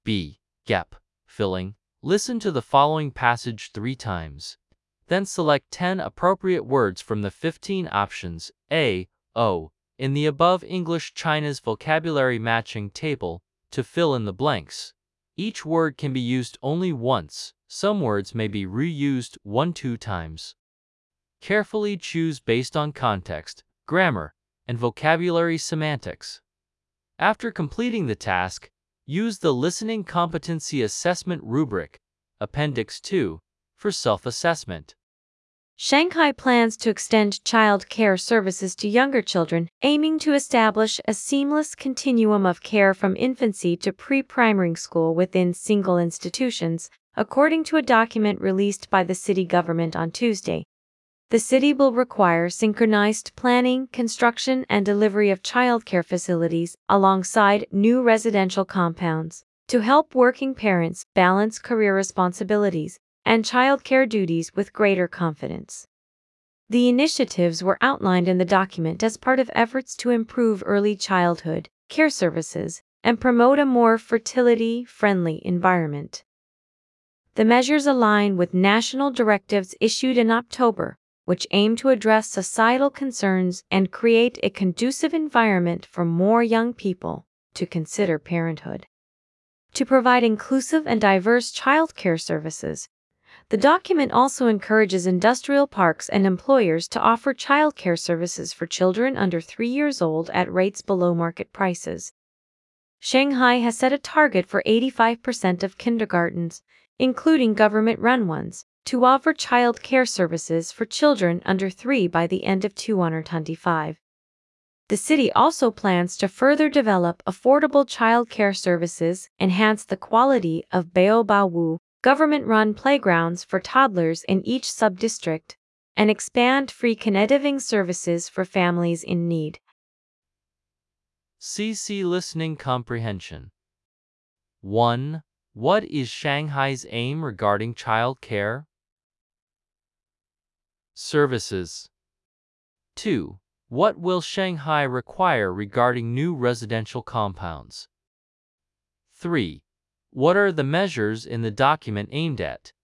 B. Gap filling. Listen to the following passage 3 times. Then select 10 appropriate words from the 15 options A, O, in the above English China's vocabulary matching table to fill in the blanks. Each word can be used only once. Some words may be reused 1-2 times. Carefully choose based on context, grammar, and vocabulary semantics. After completing the task, use the Listening Competency Assessment Rubric, Appendix 2, for self-assessment. Shanghai plans to extend child care services to younger children, aiming to establish a seamless continuum of care from infancy to pre-primary school within single institutions, according to a document released by the city government on Tuesday. The city will require synchronized planning, construction, and delivery of childcare facilities alongside new residential compounds to help working parents balance career responsibilities and childcare duties with greater confidence. The initiatives were outlined in the document as part of efforts to improve early childhood care services and promote a more fertility-friendly environment. The measures align with national directives issued in October, which aim to address societal concerns and create a conducive environment for more young people to consider parenthood. To provide inclusive and diverse childcare services, the document also encourages industrial parks and employers to offer childcare services for children under 3 years old at rates below market prices. Shanghai has set a target for 85% of kindergartens, including government-run ones, to offer child care services for children under 3 by the end of 2025. The city also plans to further develop affordable child care services, enhance the quality of Baobaowu, government-run playgrounds for toddlers in each sub-district, and expand free kindergarten services for families in need. CC Listening Comprehension. 1. What is Shanghai's aim regarding child care services? 2. What will Shanghai require regarding new residential compounds? 3. What are the measures in the document aimed at?